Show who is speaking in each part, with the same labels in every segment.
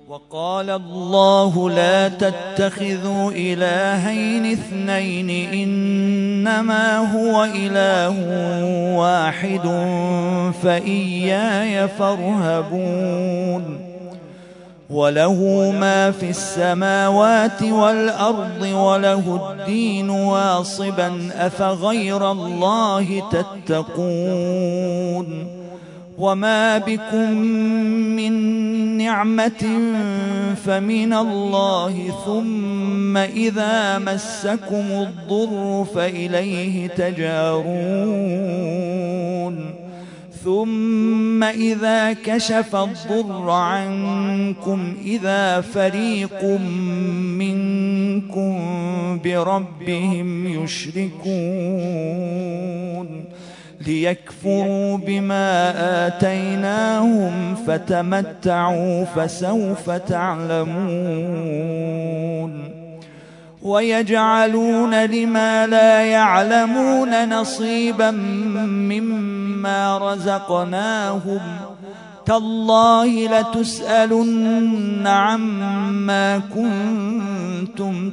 Speaker 1: وقال الله لا تتخذوا إلهين اثنين إنما هو إله واحد فإياي فارهبون وله ما في السماوات والأرض وله الدين واصبا أفغير الله تتقون وما بكم من نعمة فمن الله ثم إذا مسكم الضر فإليه تجارون ثم إذا كشف الضر عنكم إذا فريق منكم بربهم يشركون ليكفروا بما آتيناهم فتمتعوا فسوف تعلمون ويجعلون لما لا يعلمون نصيبا مما رزقناهم تالله لتسألن عما كنتم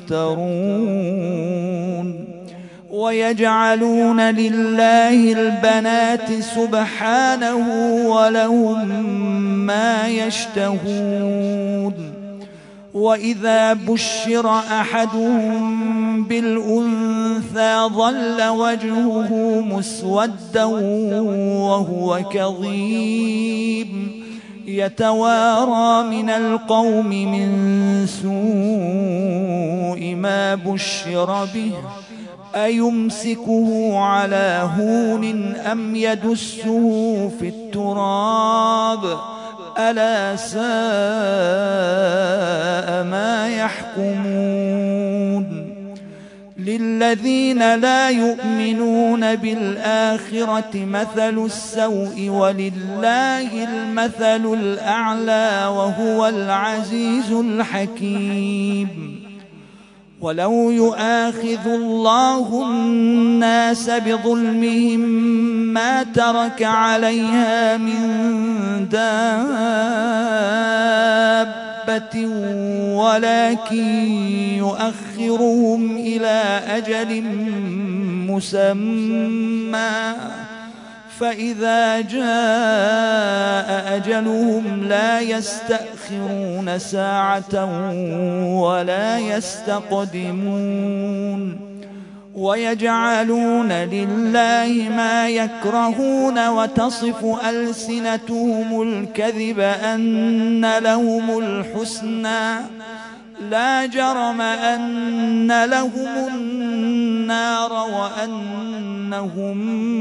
Speaker 1: تفترون ويجعلون لله البنات سبحانه ولهم ما يشتهون وإذا بشر أحدهم بالأنثى ظل وجهه مسودا وهو كظيم يتوارى من القوم من سوء ما بشر به أيمسكه على هون أم يدسه في التراب ألا ساء ما يحكمون للذين لا يؤمنون بالآخرة مثل السوء ولله المثل الأعلى وهو العزيز الحكيم ولو يؤاخذ الله الناس بظلمهم ما ترك عليها من دابة ولكن يؤخرهم إلى أجل مسمى فإذا جاء أجلهم لا يستأخرون ساعة ولا يستقدمون ويجعلون لله ما يكرهون وتصف ألسنتهم الكذب أن لهم الحسنى لا جرم أن لهم النار وأنهم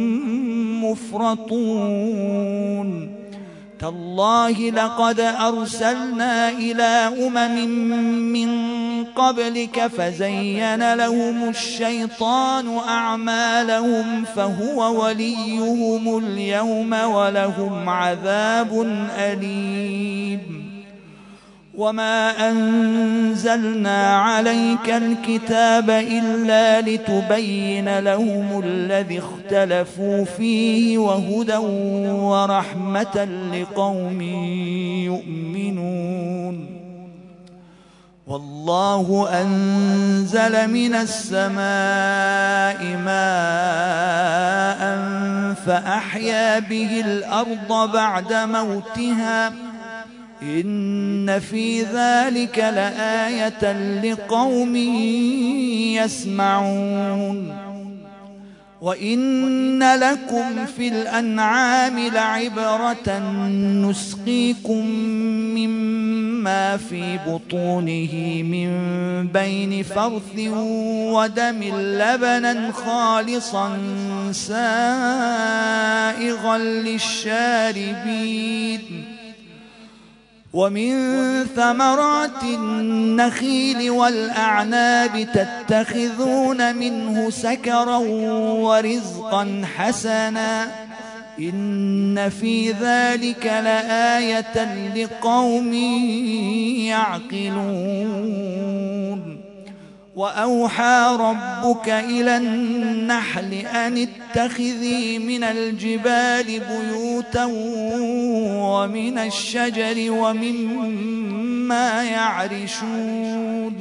Speaker 1: مفرطون تالله لقد أرسلنا إلى من قبلك فزين لهم الشيطان أعمالهم فهو وليهم اليوم ولهم عذاب أليم وما أنزلنا عليك الكتاب إلا لتبين لهم الذي اختلفوا فيه وهدى ورحمة لقوم يؤمنون والله أنزل من السماء ماء فأحيا به الأرض بعد موتها إن في ذلك لآية لقوم يسمعون وإن لكم في الأنعام لعبرة نسقيكم مما في بطونه من بين فرث ودم لبنا خالصا سائغا للشاربين ومن ثمرات النخيل والأعناب تتخذون منه سكرا ورزقا حسنا إن في ذلك لآية لقوم يعقلون وأوحى ربك إلى النحل أن اتخذي من الجبال بيوتا ومن الشجر ومما ما يعرشون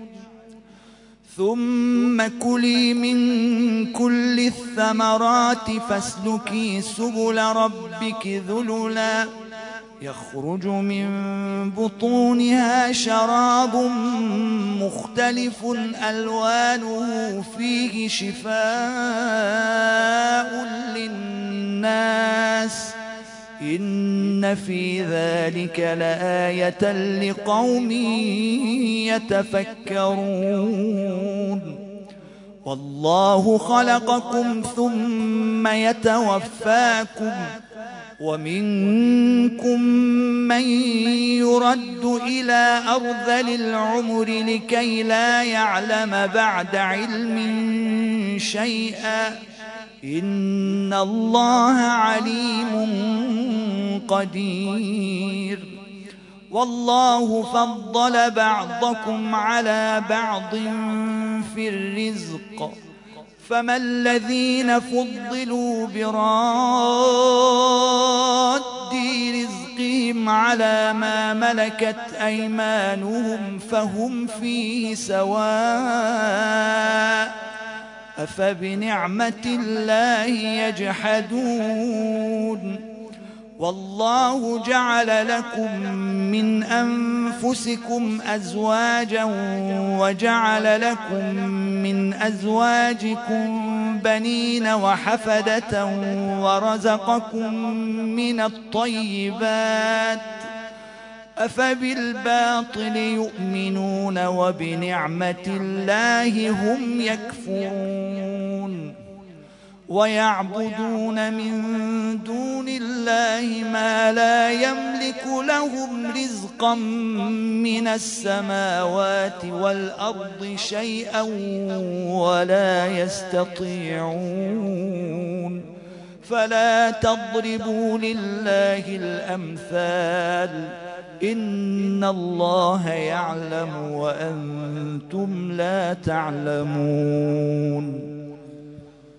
Speaker 1: ثم كلي من كل الثمرات فاسلكي سبل ربك ذللا يخرج من بطونها شراب مختلف ألوانه فيه شفاء للناس إن في ذلك لآية لقوم يتفكرون والله خلقكم ثم يتوفاكم ومنكم من يرد إلى أرذل العمر لكي لا يعلم بعد علم شيئا إن الله عليم قدير والله فضل بعضكم على بعض في الرزق فما الذين فضلوا براد رزقهم على ما ملكت أيمانهم فهم فيه سواء أفبنعمة الله يجحدون والله جعل لكم من أنفسكم أزواجا وجعل لكم من أزواجكم بنين وحفدة ورزقكم من الطيبات أفبالباطل يؤمنون وبنعمة الله هم يكفرون ويعبدون من دون الله ما لا يملك لهم رزقا من السماوات والأرض شيئا ولا يستطيعون فلا تضربوا لله الأمثال إن الله يعلم وأنتم لا تعلمون